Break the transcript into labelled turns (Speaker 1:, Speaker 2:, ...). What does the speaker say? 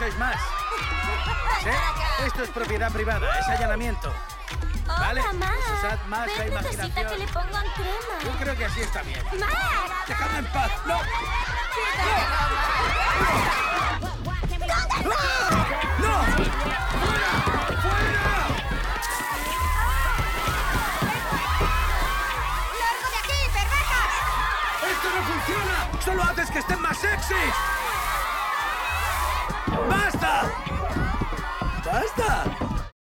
Speaker 1: sois más. ¿Sí? Esto es propiedad privada, es allanamiento. ¿Vale?
Speaker 2: Hola, Mac.
Speaker 1: Usad más la
Speaker 2: Beth necesita
Speaker 1: imaginación.
Speaker 2: que le pongan
Speaker 1: Yo
Speaker 2: crema.
Speaker 1: creo que así está bien.
Speaker 2: ¡Mac!
Speaker 1: ¡Dejadme en paz! ¡No! ¡No! ¡Fuera! ¡Fuera!
Speaker 3: ¡Largo de aquí, pervertas!
Speaker 1: ¡Esto no funciona! ¡Solo haces que estén más sexys! ¡Basta! ¡Basta!